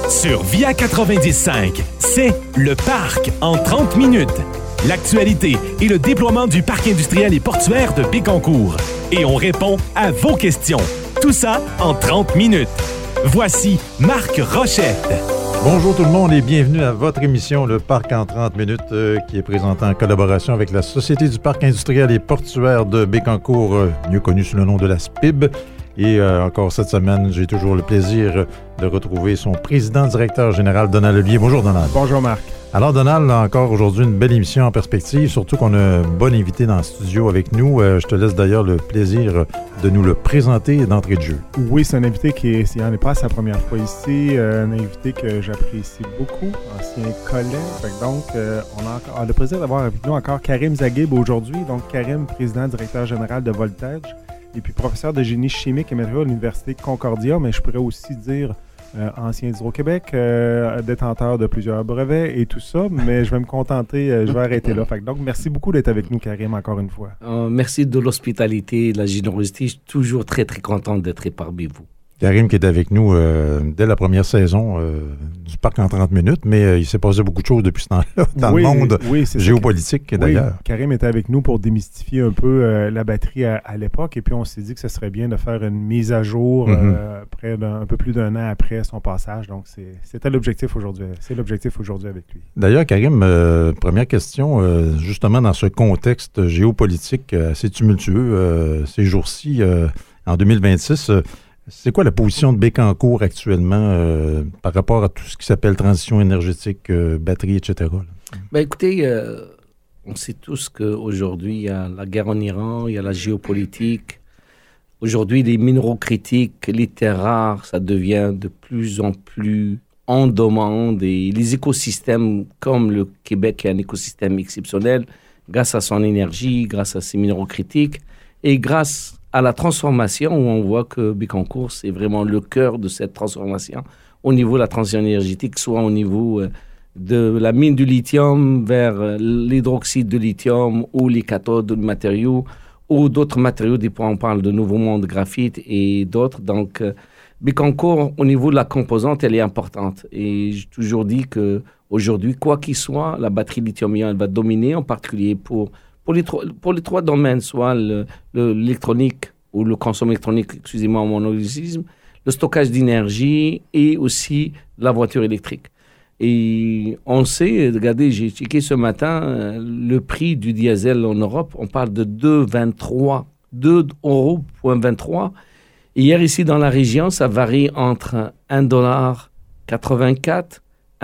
Sur Via 90.5, c'est Le Parc en 30 minutes. L'actualité et le déploiement du parc industriel et portuaire de Bécancour. Et on répond à vos questions. Tout ça en 30 minutes. Voici Marc Rochette. Bonjour tout le monde et bienvenue à votre émission Le Parc en 30 minutes qui est présentée en collaboration avec la Société du parc industriel et portuaire de Bécancour, mieux connue sous le nom de la SPIB. Et encore cette semaine, j'ai toujours le plaisir de retrouver son président-directeur général, Donald Levier. Bonjour Donald. Bonjour Marc. Alors Donald, encore aujourd'hui une belle émission en perspective, surtout qu'on a un bon invité dans le studio avec nous. Je te laisse d'ailleurs le plaisir de nous le présenter d'entrée de jeu. Oui, c'est un invité qui n'en est pas sa première fois ici, un invité que j'apprécie beaucoup, ancien collègue. Donc, on a le plaisir d'avoir avec nous encore Karim Zaghib aujourd'hui. Donc, Karim, président-directeur général de Voltage, et puis professeur de génie chimique et matériaux à l'Université Concordia, mais je pourrais aussi dire ancien d'Hydro-Québec, détenteur de plusieurs brevets et tout ça, mais je vais me contenter, je vais arrêter là. Donc, merci beaucoup d'être avec nous, Karim, encore une fois. Merci de l'hospitalité, de la générosité. Je suis toujours très, très content d'être parmi vous. Karim qui est avec nous dès la première saison du Parc en 30 minutes, mais il s'est passé beaucoup de choses depuis ce temps-là dans le monde géopolitique d'ailleurs. Oui, Karim était avec nous pour démystifier un peu la batterie à l'époque et puis on s'est dit que ce serait bien de faire une mise à jour un peu plus d'un an après son passage. Donc c'était l'objectif aujourd'hui. C'est l'objectif aujourd'hui avec lui. D'ailleurs, Karim, première question, justement dans ce contexte géopolitique assez tumultueux ces jours-ci, en 2026, c'est quoi la position de Bécancour actuellement par rapport à tout ce qui s'appelle transition énergétique, batterie, etc.? Écoutez, on sait tous qu'aujourd'hui, il y a la guerre en Iran, il y a la géopolitique. Aujourd'hui, les minéraux critiques, les terres rares, ça devient de plus en plus en demande. Et les écosystèmes, comme le Québec est un écosystème exceptionnel, grâce à son énergie, grâce à ses minéraux critiques, et grâce à la transformation, où on voit que Bécancour, c'est vraiment le cœur de cette transformation au niveau de la transition énergétique, soit au niveau de la mine du lithium vers l'hydroxyde de lithium ou les cathodes de matériaux ou d'autres matériaux, on parle de Nouveau Monde, graphite et d'autres. Donc, Bécancour, au niveau de la composante, elle est importante. Et j'ai toujours dit qu'aujourd'hui, quoi qu'il soit, la batterie lithium-ion, elle va dominer, en particulier pour les trois domaines, soit l'électronique ou le consommation électronique, excusez-moi mon anglicisme, le stockage d'énergie et aussi la voiture électrique. Et on sait, regardez, j'ai checké ce matin, le prix du diesel en Europe, on parle de 2,23 €. Hier, ici dans la région, ça varie entre $1,84,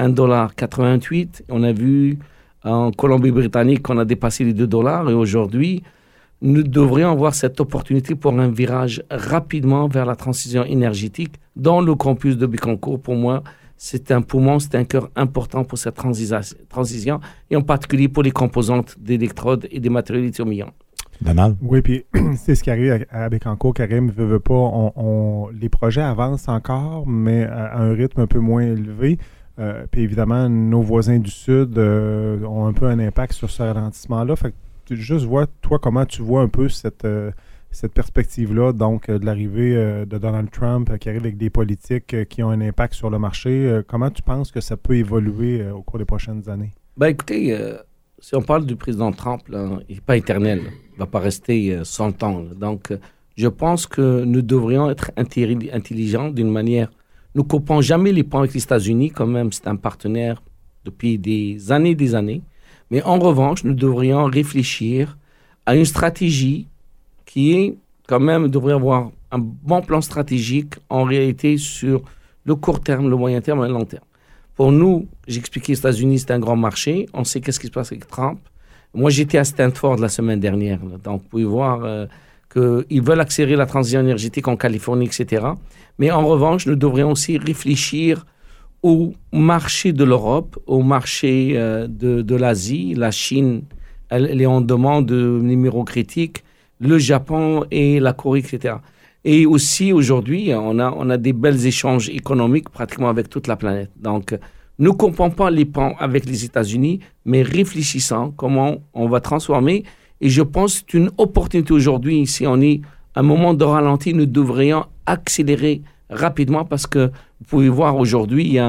$1,88. On a vu en Colombie-Britannique, on a dépassé les $2 et aujourd'hui, nous devrions avoir cette opportunité pour un virage rapidement vers la transition énergétique dans le campus de Bécancour. Pour moi, c'est un poumon, c'est un cœur important pour cette transition et en particulier pour les composantes d'électrodes et des matériaux lithium-ion. Donald? Oui, puis c'est ce qui arrive à Bécancour, Karim, veut pas, les projets avancent encore, mais à un rythme un peu moins élevé. Puis évidemment, nos voisins du Sud ont un peu un impact sur ce ralentissement-là. Fait que tu juste vois, toi, comment tu vois un peu cette perspective-là, donc de l'arrivée de Donald Trump qui arrive avec des politiques qui ont un impact sur le marché. Comment tu penses que ça peut évoluer au cours des prochaines années? Écoutez, si on parle du président Trump, là, il n'est pas éternel. Il ne va pas rester 100 ans. Là. Donc, je pense que nous devrions être intelligents d'une manière. Nous ne coupons jamais les ponts avec les États-Unis, quand même, c'est un partenaire depuis des années. Mais en revanche, nous devrions réfléchir à une stratégie qui est, quand même, devrait avoir un bon plan stratégique, en réalité, sur le court terme, le moyen terme et le long terme. Pour nous, j'ai expliqué, les États-Unis, c'est un grand marché. On sait qu'est-ce qui se passe avec Trump. Moi, j'étais à Stanford la semaine dernière. Là, donc, vous pouvez voir qu'ils veulent accélérer la transition énergétique en Californie, etc. Mais en revanche, nous devrions aussi réfléchir au marché de l'Europe, au marché de l'Asie. La Chine, elle est en demande de numéros critiques, le Japon et la Corée, etc. Et aussi, aujourd'hui, on a des belles échanges économiques pratiquement avec toute la planète. Donc, ne coupons pas les ponts avec les États-Unis, mais réfléchissons comment on va transformer. Et je pense que c'est une opportunité aujourd'hui, si on est à un moment de ralenti, nous devrions accélérer rapidement parce que vous pouvez voir aujourd'hui, il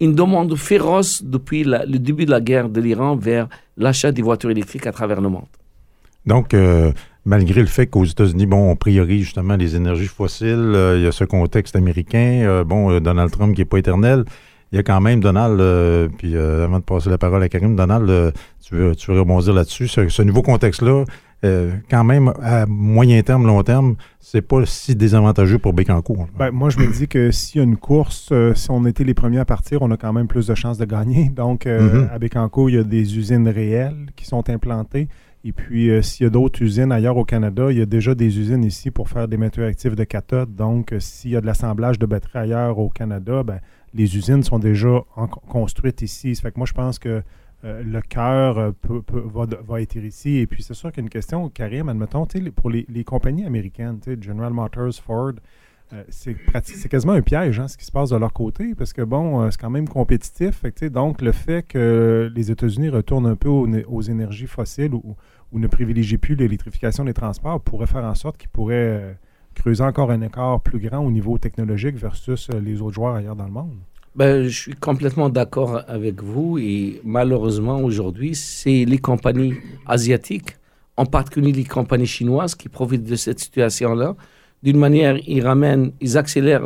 une demande féroce depuis le début de la guerre de l'Iran vers l'achat des voitures électriques à travers le monde. Donc, malgré le fait qu'aux États-Unis, on priorise justement les énergies fossiles, il y a ce contexte américain, Donald Trump qui n'est pas éternel, il y a quand même Donald, puis avant de passer la parole à Karim, Donald, tu veux rebondir là-dessus, ce nouveau contexte-là, quand même, à moyen terme, long terme, c'est pas si désavantageux pour Bécancour. Moi, je me dis que s'il y a une course, si on était les premiers à partir, on a quand même plus de chances de gagner. Donc, à Bécancour, il y a des usines réelles qui sont implantées. Et puis, s'il y a d'autres usines ailleurs au Canada, il y a déjà des usines ici pour faire des matériaux actifs de cathode. Donc, s'il y a de l'assemblage de batteries ailleurs au Canada, les usines sont déjà construites ici. Ça fait que moi, je pense que le cœur va être ici. Et puis, c'est sûr qu'il y a une question, Karim, admettons, pour les compagnies américaines, General Motors, Ford, c'est quasiment un piège, ce qui se passe de leur côté, parce que, c'est quand même compétitif. Fait que, donc, le fait que les États-Unis retournent un peu aux énergies fossiles ou ne privilégient plus l'électrification des transports pourrait faire en sorte qu'ils pourraient creuser encore un écart plus grand au niveau technologique versus les autres joueurs ailleurs dans le monde. Je suis complètement d'accord avec vous et malheureusement aujourd'hui, c'est les compagnies asiatiques, en particulier les compagnies chinoises qui profitent de cette situation-là. D'une manière, ils accélèrent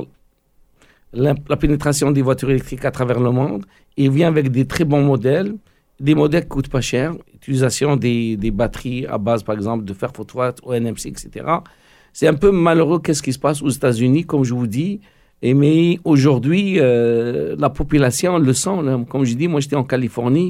la pénétration des voitures électriques à travers le monde et ils viennent avec des très bons modèles, des modèles qui ne coûtent pas cher, utilisation des batteries à base par exemple de fer phosphate, NMC, etc. C'est un peu malheureux qu'est-ce qui se passe aux États-Unis, comme je vous dis. Mais aujourd'hui, la population le sent. Là. Comme je dis, moi, j'étais en Californie.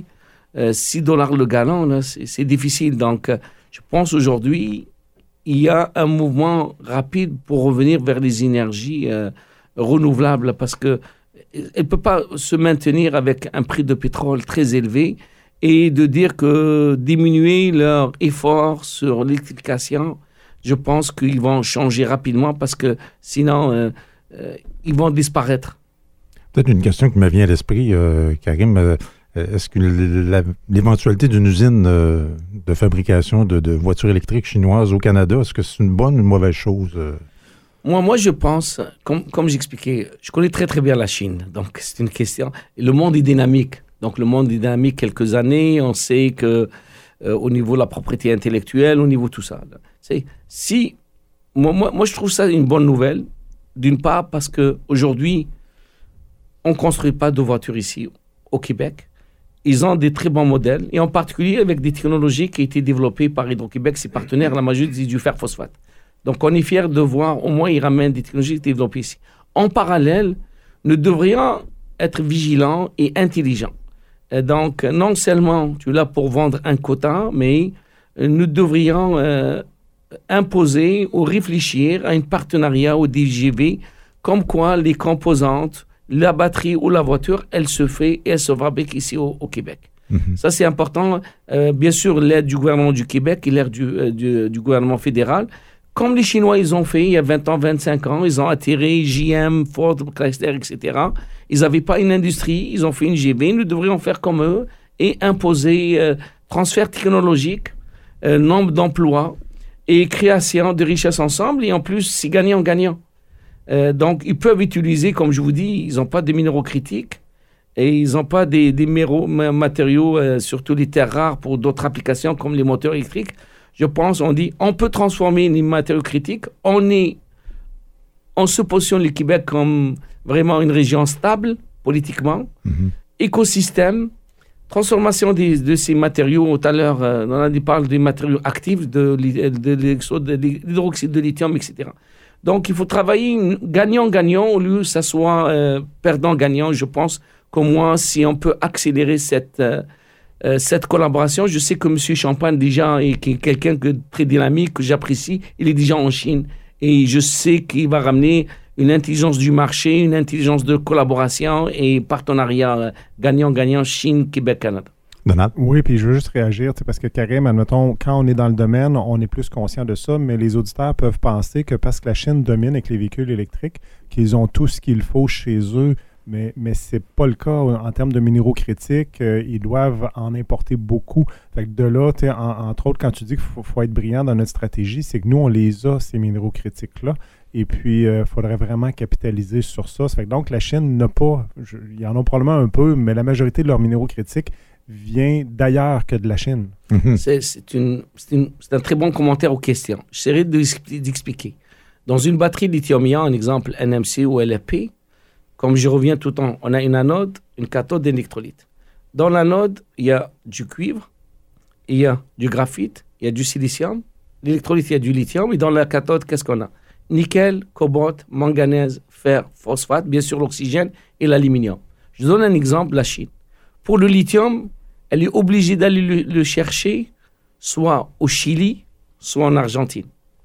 $6 le gallon, là, c'est difficile. Donc, je pense aujourd'hui, il y a un mouvement rapide pour revenir vers les énergies renouvelables parce qu'elle ne peut pas se maintenir avec un prix de pétrole très élevé et de dire que diminuer leur effort sur l'électrification, je pense qu'ils vont changer rapidement parce que sinon... ils vont disparaître. Peut-être une question qui me vient à l'esprit, Karim. Est-ce que l'éventualité d'une usine de fabrication de voitures électriques chinoises au Canada, est-ce que c'est une bonne ou une mauvaise chose? Moi, je pense, comme j'expliquais, je connais très très bien la Chine. Donc, c'est une question. Le monde est dynamique. Donc, le monde est dynamique quelques années. On sait que au niveau de la propriété intellectuelle, au niveau de tout ça. Là, moi, je trouve ça une bonne nouvelle. D'une part, parce qu'aujourd'hui, on ne construit pas de voitures ici au Québec. Ils ont des très bons modèles, et en particulier avec des technologies qui ont été développées par Hydro-Québec, ses partenaires, la majorité du fer phosphate. Donc, on est fiers de voir, au moins, ils ramènent des technologies développées ici. En parallèle, nous devrions être vigilants et intelligents. Et donc, non seulement tu es là pour vendre un quota, mais nous devrions... imposer ou réfléchir à un partenariat au DGV, comme quoi les composantes, la batterie ou la voiture, elle se fait et elle se fabrique ici au Québec. Mm-hmm. Ça, c'est important. Bien sûr, l'aide du gouvernement du Québec et l'aide du gouvernement fédéral. Comme les Chinois, ils ont fait il y a 20 ans, 25 ans, ils ont attiré JM, Ford, Chrysler, etc. Ils n'avaient pas une industrie, ils ont fait une GV. Nous devrions faire comme eux et imposer transfert technologique, nombre d'emplois, et création de richesses ensemble, et en plus, c'est gagnant-gagnant. Donc, ils peuvent utiliser, comme je vous dis, ils n'ont pas de minéraux critiques, et ils n'ont pas des matériaux, surtout les terres rares, pour d'autres applications, comme les moteurs électriques. Je pense, on peut transformer les matériaux critiques. On se positionne le Québec comme vraiment une région stable, politiquement, écosystème, transformation de ces matériaux, tout à l'heure, on parle des matériaux actifs, de l'hydroxyde de lithium, etc. Donc, il faut travailler gagnant-gagnant au lieu que ça soit perdant-gagnant. Je pense qu'au moins, si on peut accélérer cette collaboration, je sais que M. Champagne, déjà, est quelqu'un de très dynamique, que j'apprécie, il est déjà en Chine. Et je sais qu'il va ramener une intelligence du marché, une intelligence de collaboration et partenariat gagnant-gagnant Chine, Québec, Canada. Donald? Oui, puis je veux juste réagir, parce que Karim, admettons, quand on est dans le domaine, on est plus conscient de ça, mais les auditeurs peuvent penser que parce que la Chine domine avec les véhicules électriques, qu'ils ont tout ce qu'il faut chez eux, mais ce n'est pas le cas en termes de minéraux critiques. Ils doivent en importer beaucoup. Fait que de là, entre autres, quand tu dis qu'il faut être brillant dans notre stratégie, c'est que nous, on les a, ces minéraux critiques-là. Et puis, il faudrait vraiment capitaliser sur ça. Ça fait que donc, la Chine n'a pas, il y en a probablement un peu, mais la majorité de leurs minéraux critiques vient d'ailleurs que de la Chine. C'est un très bon commentaire aux questions. J'essaierai d'expliquer. Dans une batterie lithium-ion, un exemple NMC ou LFP, comme je reviens tout le temps, on a une anode, une cathode d'électrolyte. Dans l'anode, il y a du cuivre, il y a du graphite, il y a du silicium. L'électrolyte, il y a du lithium. Et dans la cathode, qu'est-ce qu'on a? Nickel, cobalt, manganèse, fer, phosphate, bien sûr l'oxygène et l'aluminium. Je donne un exemple, la Chine. Pour le lithium, elle est obligée d'aller le chercher soit au Chili, soit en Argentine.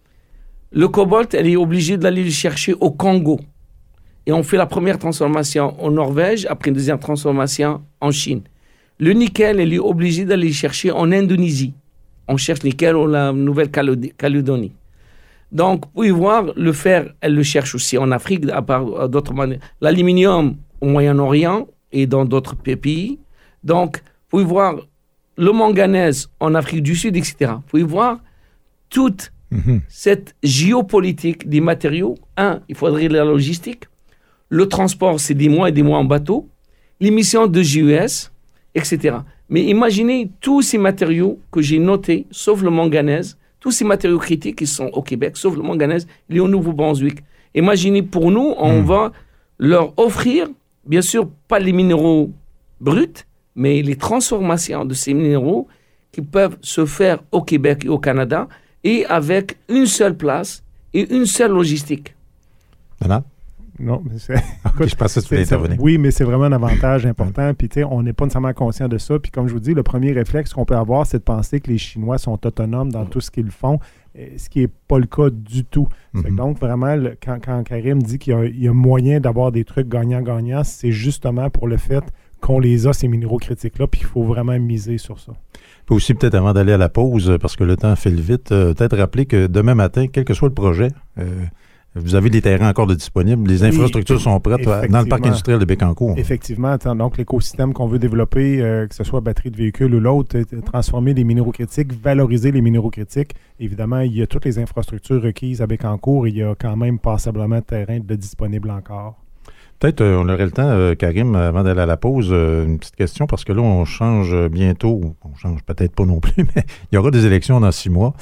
Le cobalt, elle est obligée d'aller le chercher au Congo. Et on fait la première transformation en Norvège, après une deuxième transformation en Chine. Le nickel, elle est obligée d'aller le chercher en Indonésie. On cherche nickel en la Nouvelle-Calédonie. Donc, vous pouvez voir, le fer, elle le cherche aussi en Afrique, à part d'autres manières. L'aluminium au Moyen-Orient et dans d'autres pays. Donc, vous pouvez voir le manganèse en Afrique du Sud, etc. Vous pouvez voir toute cette géopolitique des matériaux. Il faudrait la logistique. Le transport, c'est des mois et des mois en bateau. L'émission de GES, etc. Mais imaginez tous ces matériaux que j'ai notés, sauf le manganèse, tous ces matériaux critiques qui sont au Québec, sauf le manganèse, il est au Nouveau-Brunswick. Imaginez, pour nous, on va leur offrir, bien sûr, pas les minéraux bruts, mais les transformations de ces minéraux qui peuvent se faire au Québec et au Canada et avec une seule place et une seule logistique. Voilà. Non, mais c'est... Okay, je pensais que tu voulais intervenir. Oui, mais c'est vraiment un avantage important. Puis, tu sais, on n'est pas nécessairement conscient de ça. Puis, comme je vous dis, le premier réflexe qu'on peut avoir, c'est de penser que les Chinois sont autonomes dans tout ce qu'ils font, ce qui n'est pas le cas du tout. Donc, vraiment, quand Karim dit qu'il y a moyen d'avoir des trucs gagnant-gagnant, c'est justement pour le fait qu'on les a, ces minéraux critiques-là, puis il faut vraiment miser sur ça. Il faut aussi, peut-être avant d'aller à la pause, parce que le temps file vite, peut-être rappeler que demain matin, quel que soit le projet, vous avez des terrains encore de disponibles, les infrastructures sont prêtes dans le parc industriel de Bécancour. Effectivement. Donc, l'écosystème qu'on veut développer, que ce soit batterie de véhicule ou l'autre, transformer les minéraux critiques, valoriser les minéraux critiques. Évidemment, il y a toutes les infrastructures requises à Bécancour et il y a quand même passablement de terrain de disponible encore. Peut-être on aurait le temps, Karim, avant d'aller à la pause, une petite question, parce que là, on change bientôt, on change peut-être pas non plus, mais il y aura des élections dans 6 mois.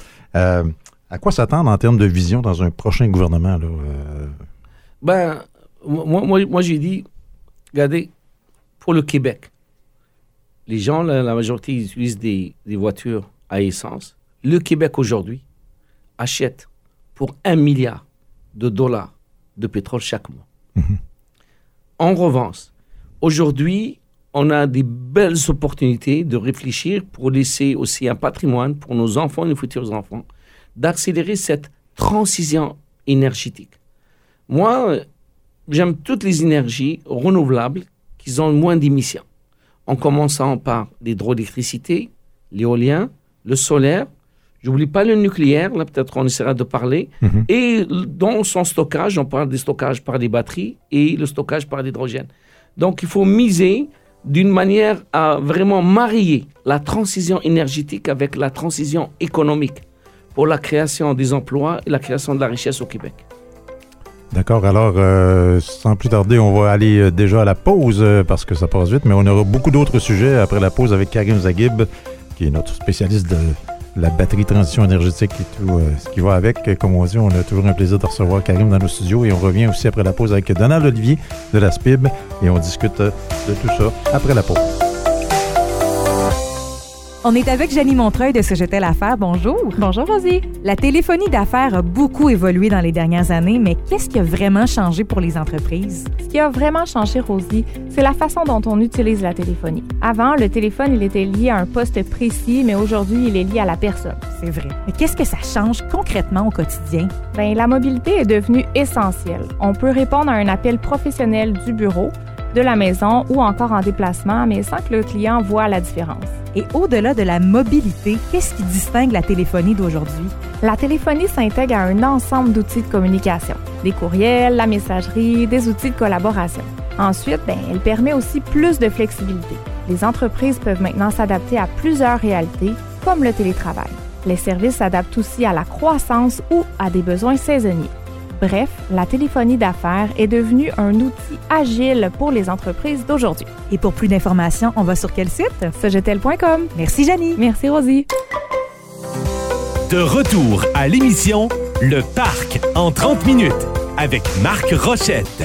À quoi s'attendre en termes de vision dans un prochain gouvernement? Là, moi, j'ai dit, regardez, pour le Québec, les gens, la majorité, ils utilisent des voitures à essence. Le Québec, aujourd'hui, achète pour $1 milliard de pétrole chaque mois. En revanche, aujourd'hui, on a des belles opportunités de réfléchir pour laisser aussi un patrimoine pour nos enfants et nos futurs enfants, d'accélérer cette transition énergétique. Moi, j'aime toutes les énergies renouvelables qui ont moins d'émissions, en commençant par l'hydroélectricité, l'éolien, le solaire. J'oublie pas le nucléaire, là peut-être on essaiera de parler. Et dans son stockage, on parle des stockages par des batteries et le stockage par l'hydrogène. Donc il faut miser d'une manière à vraiment marier la transition énergétique avec la transition économique pour la création des emplois et la création de la richesse au Québec. D'accord. Alors, sans plus tarder, on va aller déjà à la pause parce que ça passe vite, mais on aura beaucoup d'autres sujets après la pause avec Karim Zaghib, qui est notre spécialiste de la batterie transition énergétique et tout ce qui va avec. Comme on dit, on a toujours un plaisir de recevoir Karim dans nos studios et on revient aussi après la pause avec Donald Olivier de la SPIB et on discute de tout ça après la pause. On est avec Jenny Montreuil de Sogetel Affaires. Bonjour. Bonjour, Rosie. La téléphonie d'affaires a beaucoup évolué dans les dernières années, mais qu'est-ce qui a vraiment changé pour les entreprises? Ce qui a vraiment changé, Rosie, c'est la façon dont on utilise la téléphonie. Avant, le téléphone, il était lié à un poste précis, mais aujourd'hui, il est lié à la personne. C'est vrai. Mais qu'est-ce que ça change concrètement au quotidien? La mobilité est devenue essentielle. On peut répondre à un appel professionnel du bureau, de la maison ou encore en déplacement, mais sans que le client voie la différence. Et au-delà de la mobilité, qu'est-ce qui distingue la téléphonie d'aujourd'hui? La téléphonie s'intègre à un ensemble d'outils de communication. Des courriels, la messagerie, des outils de collaboration. Ensuite, elle permet aussi plus de flexibilité. Les entreprises peuvent maintenant s'adapter à plusieurs réalités, comme le télétravail. Les services s'adaptent aussi à la croissance ou à des besoins saisonniers. Bref, la téléphonie d'affaires est devenue un outil agile pour les entreprises d'aujourd'hui. Et pour plus d'informations, on va sur quel site? Sogetel.com. Merci, Janie. Merci, Rosie. De retour à l'émission Le Parc en 30 minutes avec Marc Rochette.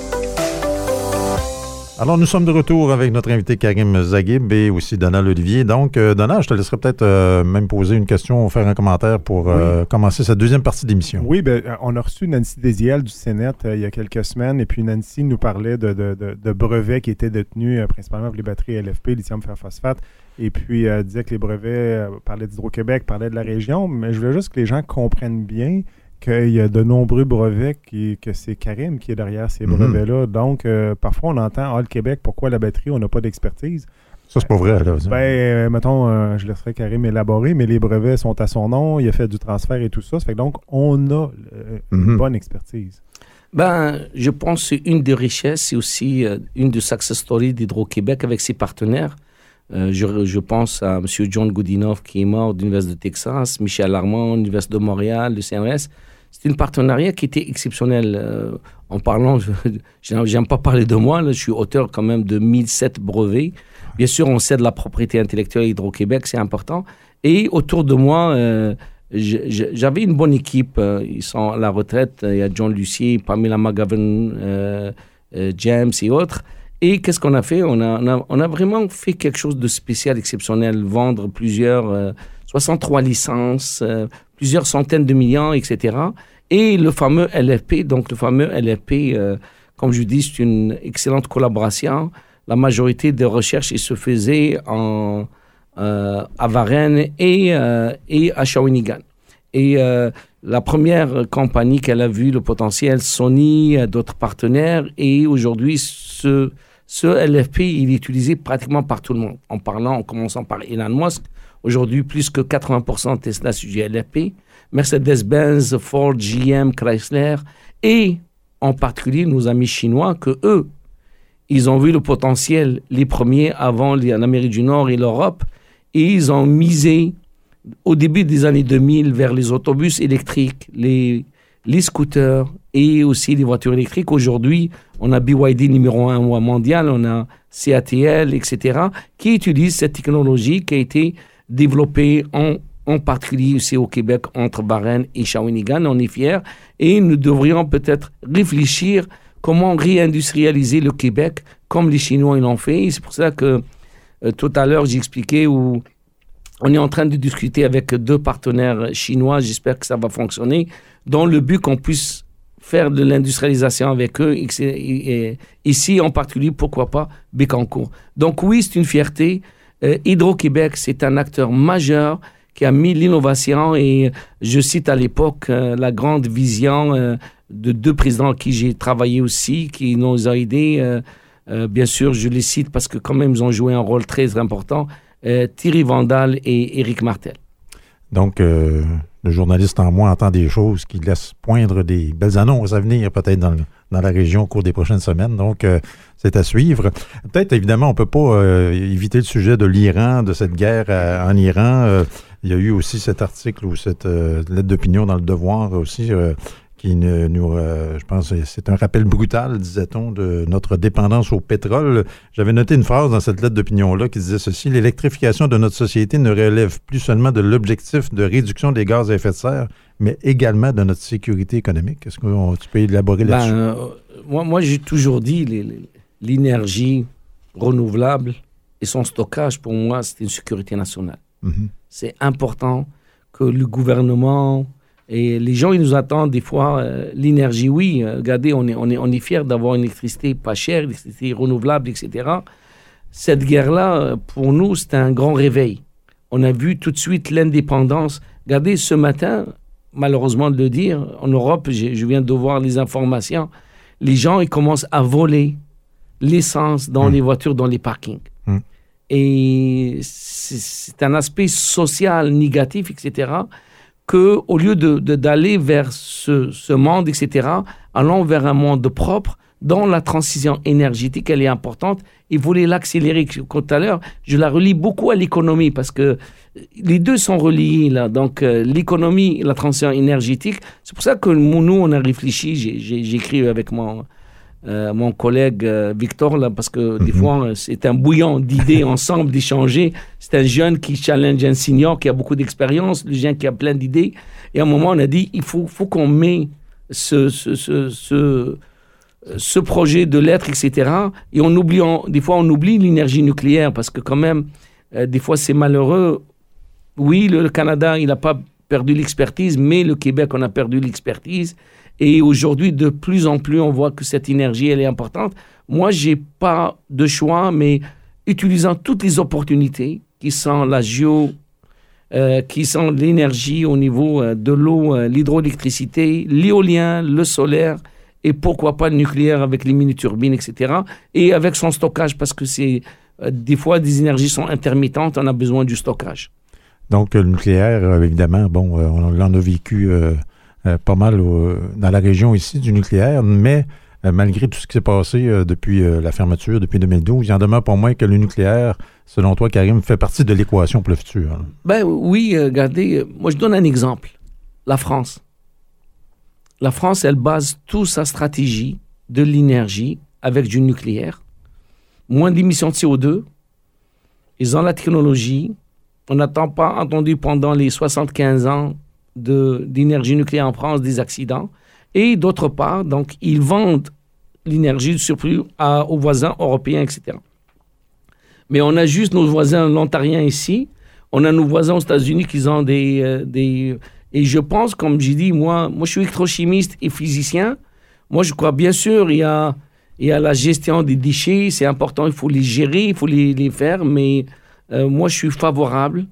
Alors, nous sommes de retour avec notre invité Karim Zaghib et aussi Donald Olivier. Donc, Donald, je te laisserai peut-être même poser une question ou faire un commentaire pour commencer cette deuxième partie d'émission. Oui, on a reçu Nancy Désiel du Sénat il y a quelques semaines et puis Nancy nous parlait de brevets qui étaient détenus principalement pour les batteries LFP, lithium fer phosphate. Et puis, disait que les brevets parlaient d'Hydro-Québec, parlaient de la région, mais je voulais juste que les gens comprennent bien qu'il y a de nombreux brevets, que c'est Karim qui est derrière ces brevets-là. Donc, parfois, on entend « Ah, le Québec, pourquoi la batterie? On n'a pas d'expertise. » Ça, c'est pas vrai, là. Mettons, je laisserai Karim élaborer, mais les brevets sont à son nom, il a fait du transfert et tout ça. Ça fait que donc, on a une bonne expertise. Je pense que c'est une des richesses, c'est aussi une des success stories d'Hydro-Québec avec ses partenaires. Je pense à M. John Goodenough qui est mort de l'Université de Texas, Michel Armand, l'Université de Montréal, le CNRS. C'est un partenariat qui était exceptionnel. En parlant, j'aime pas parler de moi, là, je suis auteur quand même de 1007 brevets. Bien sûr, on cède la propriété intellectuelle à Hydro-Québec, c'est important. Et autour de moi, j'avais une bonne équipe. Ils sont à la retraite. Il y a John Lucier, Pamela McGovern, James et autres. Et qu'est-ce qu'on a fait? On a vraiment fait quelque chose de spécial, exceptionnel. Vendre 63 licences, plusieurs centaines de millions, etc. Et le fameux LFP. Donc, le fameux LFP, comme je dis, c'est une excellente collaboration. La majorité des recherches se faisaient à Varennes et à Shawinigan. Et la première compagnie qu'elle a vu le potentiel, Sony, d'autres partenaires, et aujourd'hui, ce LFP, il est utilisé pratiquement par tout le monde. En commençant par Elon Musk, aujourd'hui, plus que 80% de Tesla sur du LFP, Mercedes-Benz, Ford, GM, Chrysler, et en particulier nos amis chinois, que eux, ils ont vu le potentiel, les premiers avant l'Amérique du Nord et l'Europe, et ils ont misé au début des années 2000 vers les autobus électriques, les scooters et aussi les voitures électriques. Aujourd'hui, on a BYD numéro 1 mondial, on a CATL, etc., qui utilisent cette technologie qui a été développée en particulier aussi au Québec, entre Varennes et Shawinigan. On est fiers et nous devrions peut-être réfléchir comment réindustrialiser le Québec comme les Chinois l'ont fait. Et c'est pour ça que tout à l'heure, j'ai expliqué où on est en train de discuter avec 2 partenaires chinois. J'espère que ça va fonctionner, dans le but qu'on puisse faire de l'industrialisation avec eux. Et ici, en particulier, pourquoi pas, Bécancour. Donc oui, c'est une fierté. Hydro-Québec, c'est un acteur majeur qui a mis l'innovation. Et je cite à l'époque la grande vision de 2 présidents à qui j'ai travaillé aussi, qui nous ont aidés. Bien sûr, je les cite parce que quand même, ils ont joué un rôle très important. Thierry Vandal et Éric Martel. Donc, le journaliste en moi entend des choses qui laissent poindre des belles annonces à venir peut-être dans la région au cours des prochaines semaines. Donc, c'est à suivre. Peut-être, évidemment, on ne peut pas éviter le sujet de l'Iran, de cette guerre en Iran. Il y a eu aussi cet article ou cette lettre d'opinion dans Le Devoir aussi qui je pense que c'est un rappel brutal, disait-on, de notre dépendance au pétrole. J'avais noté une phrase dans cette lettre d'opinion-là qui disait ceci: « L'électrification de notre société ne relève plus seulement de l'objectif de réduction des gaz à effet de serre, mais également de notre sécurité économique. » Est-ce que tu peux élaborer là-dessus? Moi, j'ai toujours dit l'énergie renouvelable et son stockage, pour moi, c'est une sécurité nationale. Mm-hmm. C'est important que le gouvernement... Et les gens, ils nous attendent des fois l'énergie. Oui, regardez, on est fiers d'avoir une électricité pas chère, une électricité renouvelable, etc. Cette guerre-là, pour nous, c'est un grand réveil. On a vu tout de suite l'indépendance. Regardez, ce matin, malheureusement de le dire, en Europe, je viens de voir les informations, les gens, ils commencent à voler l'essence dans les voitures, dans les parkings. Et c'est un aspect social négatif, etc., qu'au lieu d'aller vers ce monde, etc., allons vers un monde propre, dans la transition énergétique, elle est importante. Il voulait l'accélérer. Tout à l'heure, je la relie beaucoup à l'économie parce que les deux sont reliés là. Donc, l'économie et la transition énergétique, c'est pour ça que nous, on a réfléchi. J'ai écrit avec mon collègue Victor, là, parce que des fois, c'est un bouillon d'idées ensemble, d'échanger. C'est un jeune qui challenge un senior qui a beaucoup d'expérience, le jeune qui a plein d'idées. Et à un moment, on a dit, il faut qu'on mette ce projet de lettres, etc. Et des fois, on oublie l'énergie nucléaire parce que quand même, des fois, c'est malheureux. Oui, le Canada, il n'a pas perdu l'expertise, mais le Québec, on a perdu l'expertise. Et aujourd'hui, de plus en plus, on voit que cette énergie, elle est importante. Moi, je n'ai pas de choix, mais utilisant toutes les opportunités qui sont la qui sont l'énergie au niveau de l'eau, l'hydroélectricité, l'éolien, le solaire, et pourquoi pas le nucléaire avec les mini-turbines, etc. Et avec son stockage, parce que des fois, des énergies sont intermittentes, on a besoin du stockage. Donc, le nucléaire, évidemment, on en a vécu pas mal dans la région ici du nucléaire, mais malgré tout ce qui s'est passé depuis la fermeture, depuis 2012, il en demeure pas moins que le nucléaire, selon toi, Karim, fait partie de l'équation pour le futur. Hein. Ben oui, regardez, moi je donne un exemple. La France. La France, elle base toute sa stratégie de l'énergie avec du nucléaire. Moins d'émissions de CO2. Ils ont la technologie. On n'a pas entendu pendant les 75 ans d'énergie nucléaire en France des accidents. Et d'autre part, donc, ils vendent l'énergie du surplus aux voisins européens, etc. Mais on a juste nos voisins ontariens ici. On a nos voisins aux États-Unis qui ont des et je pense, comme j'ai dit, moi je suis électrochimiste et physicien. Moi, je crois, bien sûr, il y a la gestion des déchets. C'est important, il faut les gérer, il faut les faire. Mais moi, je suis favorable.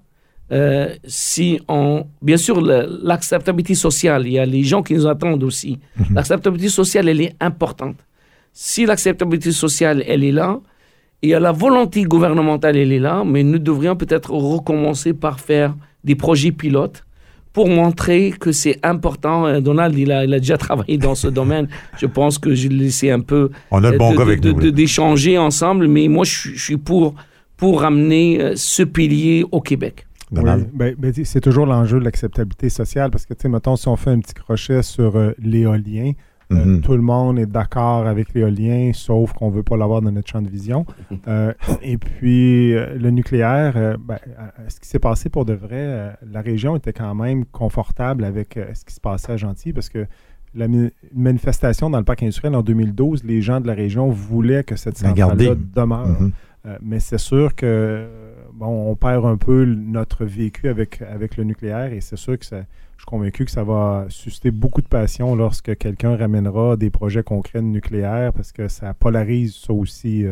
Bien sûr, l'acceptabilité sociale, il y a les gens qui nous attendent aussi. L'acceptabilité sociale, elle est importante. Si l'acceptabilité sociale, elle est là, et la volonté gouvernementale, elle est là, mais nous devrions peut-être recommencer par faire des projets pilotes pour montrer que c'est important. Donald, il a déjà travaillé dans ce domaine. Je pense que je l'ai laissé un peu on a le bon gars avec nous, d'échanger ensemble, mais moi, je suis pour ramener ce pilier au Québec. Oui, c'est toujours l'enjeu de l'acceptabilité sociale parce que, tu sais, mettons, si on fait un petit crochet sur l'éolien, tout le monde est d'accord avec l'éolien, sauf qu'on ne veut pas l'avoir dans notre champ de vision. Et puis, le nucléaire, ce qui s'est passé pour de vrai, la région était quand même confortable avec ce qui se passait à Gentilly parce que la manifestation dans le parc industriel en 2012, les gens de la région voulaient que cette centrale-là demeure. Mais c'est sûr que on perd un peu notre vécu avec le nucléaire et c'est sûr que je suis convaincu que ça va susciter beaucoup de passion lorsque quelqu'un ramènera des projets concrets de nucléaire parce que ça polarise ça aussi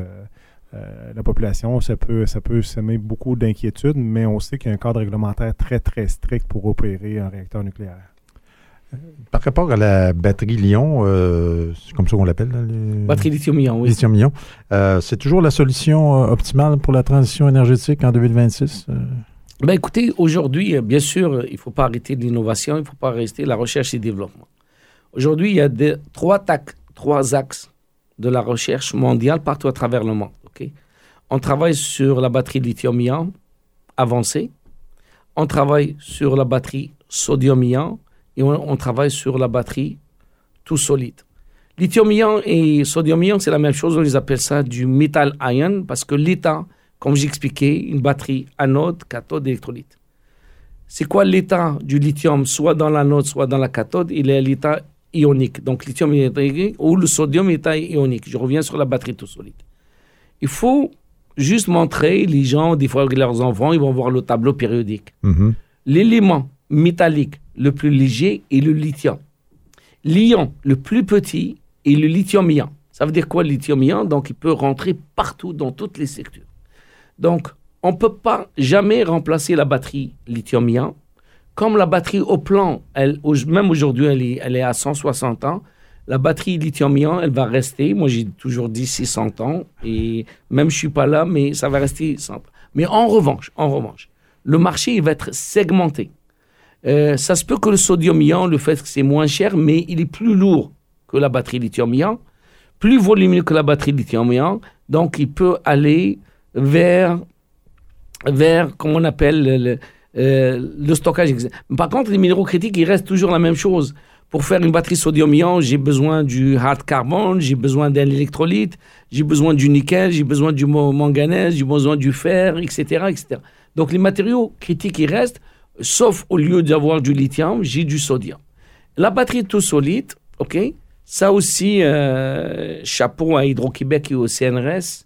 la population. Ça peut semer beaucoup d'inquiétudes, mais on sait qu'il y a un cadre réglementaire très, très strict pour opérer un réacteur nucléaire. Par rapport à la batterie Lion, c'est comme ça qu'on l'appelle? Batterie lithium-ion, oui. Lithium-ion. C'est toujours la solution optimale pour la transition énergétique en 2026? Écoutez, aujourd'hui, bien sûr, il ne faut pas arrêter l'innovation, il ne faut pas arrêter la recherche et le développement. Aujourd'hui, il y a trois axes de la recherche mondiale partout à travers le monde. Okay? On travaille sur la batterie lithium-ion avancée, on travaille sur la batterie sodium-ion, et on travaille sur la batterie tout solide. Lithium-ion et sodium-ion, c'est la même chose. On les appelle ça du metal ion parce que l'état, comme j'expliquais, une batterie anode, cathode, électrolyte. C'est quoi l'état du lithium, soit dans l'anode, soit dans la cathode? Il est l'état ionique. Donc, lithium est ionique ou le sodium est état ionique. Je reviens sur la batterie tout solide. Il faut juste montrer, les gens, des fois avec leurs enfants, ils vont voir le tableau périodique. L'élément métallique le plus léger est le lithium. L'ion le plus petit est le lithium-ion. Ça veut dire quoi le lithium-ion? Donc, il peut rentrer partout dans toutes les secteurs. Donc, on ne peut pas jamais remplacer la batterie lithium-ion. Comme la batterie au plan, même aujourd'hui, elle est à 160 ans. La batterie lithium-ion, elle va rester, moi j'ai toujours dit 600 ans, et même je ne suis pas là, mais ça va rester 100 ans. Mais en revanche, le marché il va être segmenté. Ça se peut que le sodium-ion, le fait que c'est moins cher, mais il est plus lourd que la batterie lithium-ion. plus volumineux que la batterie lithium-ion, donc il peut aller vers comment on appelle, le stockage. Par contre, les minéraux critiques, il reste toujours la même chose. Pour faire une batterie sodium-ion, j'ai besoin du hard carbone, j'ai besoin d'un électrolyte, j'ai besoin du nickel, j'ai besoin du manganèse, j'ai besoin du fer, etc., etc. Donc, les matériaux critiques, ils restent, sauf au lieu d'avoir du lithium, j'ai du sodium. La batterie tout solide, OK, ça aussi, chapeau à Hydro-Québec et au CNRS.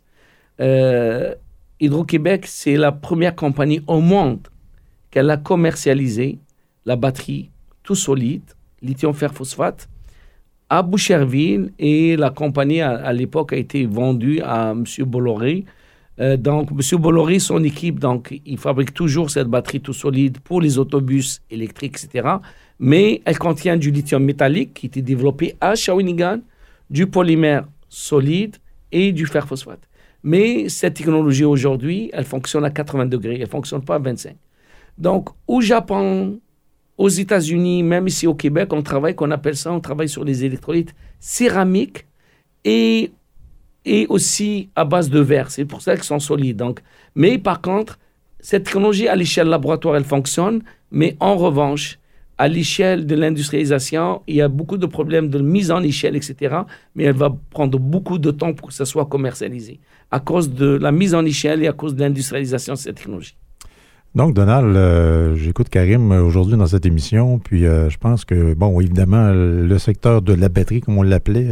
Hydro-Québec, c'est la première compagnie au monde qu'elle a commercialisé la batterie tout solide, lithium fer phosphate, à Boucherville, et la compagnie à l'époque a été vendue à M. Bolloré. Donc, M. Bolloré, son équipe, donc, il fabrique toujours cette batterie tout solide pour les autobus électriques, etc. Mais elle contient du lithium métallique qui était développé à Shawinigan, du polymère solide et du fer phosphate. Mais cette technologie aujourd'hui, elle fonctionne à 80 degrés, elle ne fonctionne pas à 25. Donc, au Japon, aux États-Unis, même ici au Québec, on travaille sur les électrolytes céramiques et aussi à base de verre. C'est pour ça qu'ils sont solides. Donc. Mais par contre, cette technologie à l'échelle laboratoire, elle fonctionne. Mais en revanche, à l'échelle de l'industrialisation, il y a beaucoup de problèmes de mise en échelle, etc. Mais elle va prendre beaucoup de temps pour que ça soit commercialisé à cause de la mise en échelle et à cause de l'industrialisation de cette technologie. Donc, Donald, j'écoute Karim aujourd'hui dans cette émission, puis je pense que, bon, évidemment, le secteur de la batterie, comme on l'appelait,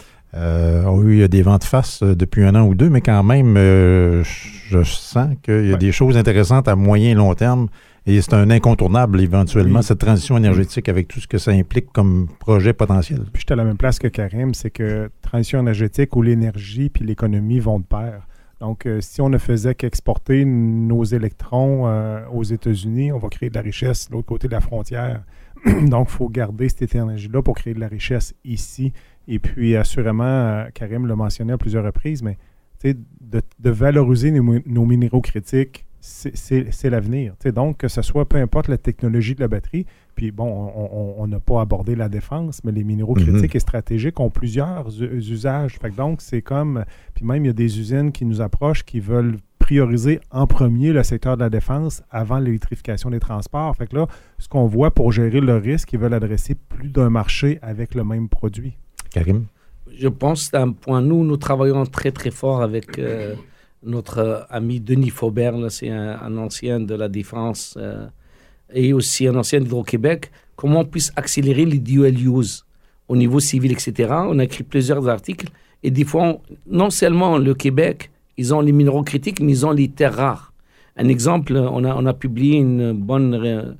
a eu des vents de face depuis 1 an ou 2, mais quand même, je sens qu'il y a des choses intéressantes à moyen et long terme, et c'est un incontournable, éventuellement, cette transition énergétique avec tout ce que ça implique comme projet potentiel. Puis je suis à la même place que Karim, c'est que transition énergétique où l'énergie puis l'économie vont de pair. Donc, si on ne faisait qu'exporter nos électrons aux États-Unis, on va créer de la richesse de l'autre côté de la frontière. Donc, il faut garder cette énergie-là pour créer de la richesse ici. Et puis, assurément, Karim l'a mentionné à plusieurs reprises, mais de valoriser nos minéraux critiques, c'est l'avenir. Donc, que ce soit, peu importe la technologie de la batterie, puis bon, on n'a pas abordé la défense, mais les minéraux critiques et stratégiques ont plusieurs usages. Fait que donc, c'est comme... Puis même, il y a des usines qui nous approchent qui veulent prioriser en premier le secteur de la défense avant l'électrification des transports. Fait que là, ce qu'on voit pour gérer le risque, ils veulent adresser plus d'un marché avec le même produit. Karim? Je pense que c'est un point. Nous travaillons très, très fort avec notre ami Denis Faubert. Là, c'est un ancien de la Défense et aussi un ancien d'Hydro-Québec. Comment on puisse accélérer les dual use au niveau civil, etc. On a écrit plusieurs articles. Et des fois, non seulement le Québec, ils ont les minéraux critiques, mais ils ont les terres rares. Un exemple, on a publié une bonne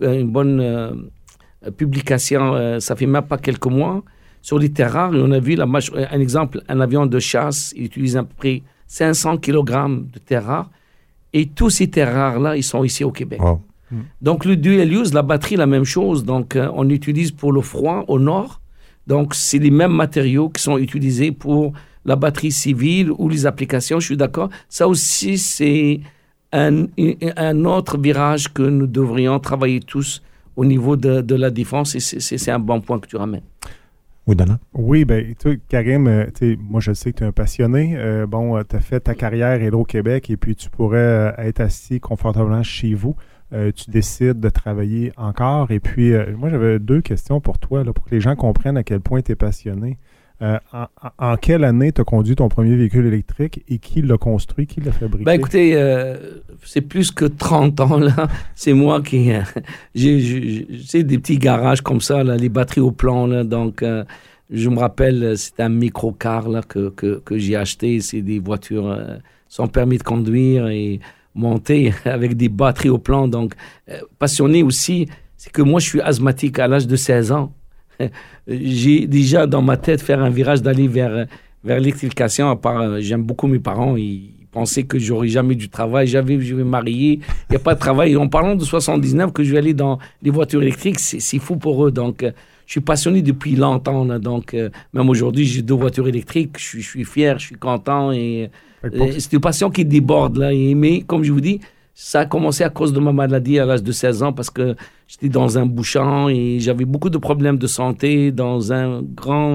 publication, ça fait même pas quelques mois, sur les terres rares. Et on a vu, un exemple, un avion de chasse, il utilise à peu près 500 kg de terres rares. Et tous ces terres rares-là, ils sont ici au Québec. Wow. Donc, le dual use, la batterie, la même chose. Donc, on utilise pour le froid au nord. Donc, c'est les mêmes matériaux qui sont utilisés pour la batterie civile ou les applications, je suis d'accord. Ça aussi, c'est un autre virage que nous devrions travailler tous au niveau de la défense, et c'est un bon point que tu ramènes. Oui, Dana? Oui, bien, Karim, moi, je sais que tu es un passionné. Tu as fait ta carrière Hydro-Québec et puis tu pourrais être assis confortablement chez vous. Tu décides de travailler encore. Et puis, moi, j'avais 2 questions pour toi, là, pour que les gens comprennent à quel point tu es passionné. En quelle année tu as conduit ton premier véhicule électrique et qui l'a construit, qui l'a fabriqué? Ben écoutez, c'est plus que 30 ans, là. C'est moi qui... j'ai des petits garages comme ça, là, les batteries au plomb, là. Donc, je me rappelle, c'est un micro-car là, que j'ai acheté. C'est des voitures sans permis de conduire et montées avec des batteries au plomb. Donc, passionné aussi, c'est que moi, je suis asthmatique à l'âge de 16 ans. J'ai déjà dans ma tête faire un virage d'aller vers l'électrification. À part, j'aime beaucoup mes parents. Ils pensaient que j'aurais jamais du travail. Je vais me marier. Il n'y a pas de travail. En parlant de 79, que je vais aller dans les voitures électriques, c'est fou pour eux. Donc, je suis passionné depuis longtemps. Là. Donc, même aujourd'hui, j'ai 2 voitures électriques. Je suis fier, je suis content. Et c'est une passion qui déborde. Là. Mais comme je vous dis, ça a commencé à cause de ma maladie à l'âge de 16 ans parce que j'étais dans un bouchon et j'avais beaucoup de problèmes de santé dans un grand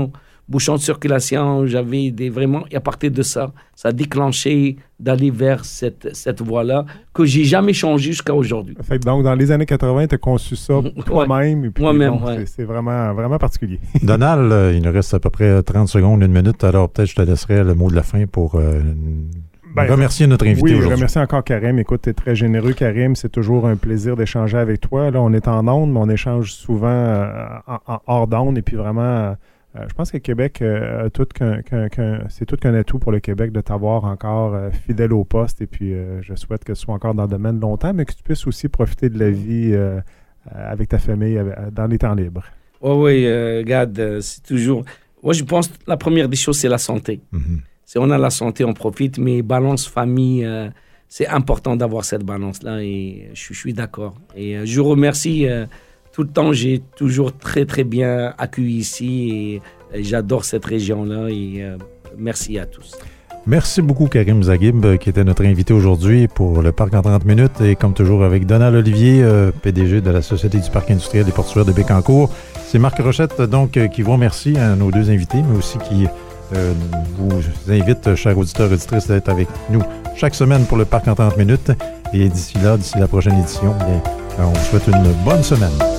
bouchons de circulation, j'avais vraiment... Et à partir de ça, ça a déclenché d'aller vers cette voie-là que j'ai jamais changé jusqu'à aujourd'hui. Fait que donc, dans les années 80, tu as conçu ça toi-même. Et puis, moi-même, c'est vraiment, vraiment particulier. Donald, il nous reste à peu près 30 secondes, 1 minute. Alors, peut-être je te laisserai le mot de la fin pour remercier notre invité aujourd'hui. Oui, remercier encore Karim. Écoute, tu es très généreux, Karim. C'est toujours un plaisir d'échanger avec toi. Là, on est en ondes, mais on échange souvent en hors d'onde. Et puis vraiment, je pense que Québec, c'est tout qu'un atout pour le Québec de t'avoir encore fidèle au poste. Et puis, je souhaite que tu sois encore dans le domaine longtemps, mais que tu puisses aussi profiter de la vie avec ta famille dans les temps libres. Oui, regarde, c'est toujours... Moi, je pense que la première des choses, c'est la santé. Mm-hmm. Si on a la santé, on profite, mais balance famille, c'est important d'avoir cette balance-là et je suis d'accord. Et je remercie tout le temps, j'ai toujours très, très bien accueilli ici et j'adore cette région-là et merci à tous. Merci beaucoup, Karim Zaghib, qui était notre invité aujourd'hui pour le Parc en 30 minutes. Et comme toujours, avec Donald Olivier, PDG de la Société du Parc industriel et portuaire de Bécancour. C'est Marc Rochette, donc, qui vous remercie à nos deux invités, mais aussi qui vous invite, chers auditeurs et auditrices, d'être avec nous chaque semaine pour le Parc en 30 minutes. Et d'ici la prochaine édition, on vous souhaite une bonne semaine.